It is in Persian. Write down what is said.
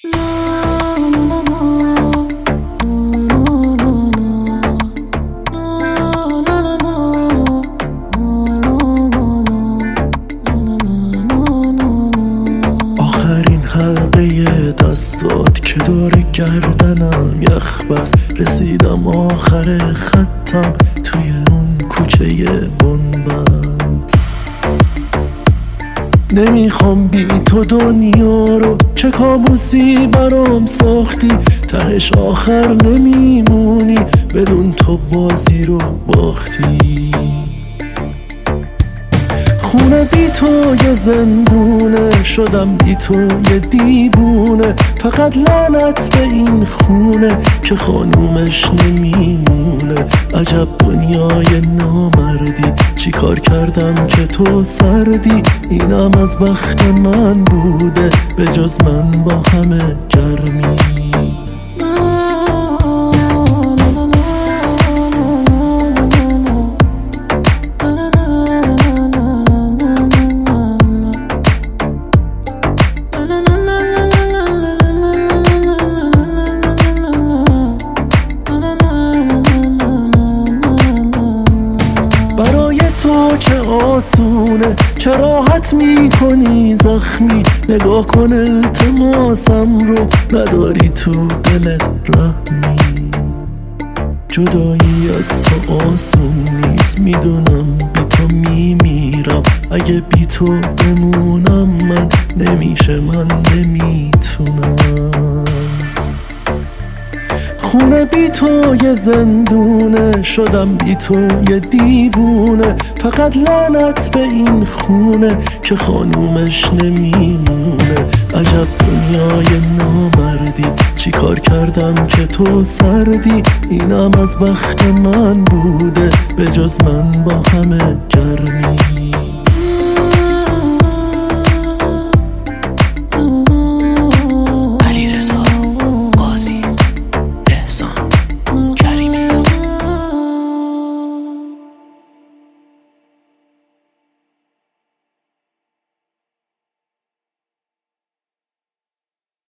آخرین حلقه دستات که دور گردنم یخ بس، رسیدم آخر خطم توی اون کوچه بنبست. نمیخوام بی تو دنیا رو، چه کابوسی برام ساختی، تهش آخر نمیمونی بدون تو بازی رو باختی. خونه بی تو یه زندونه، شدم بی تو یه دیوونه، فقط لعنت به این خونه که خانومش نمیمونه. عجب دنیای نامردی، چی کار کردم که تو سردی، اینم از بخت من بوده به جز من با همه گرمی. تو چه آسونه، چه راحت میکنی زخمی، نگاه کن التماسم رو، نداری تو دلت رحمی. جدایی از تو آسون نیست، میدونم بی تو میمیرم، اگه بی تو بمونم من نمیشه، من نمیتونم. خونه بی تو یه زندونه، شدم بی تو یه دیوونه، فقط لعنت به این خونه که خانومش نمیمونه. عجب دنیای نامردی، چی کار کردم که تو سردی، اینم از بخت من بوده به جز من با همه گرمی.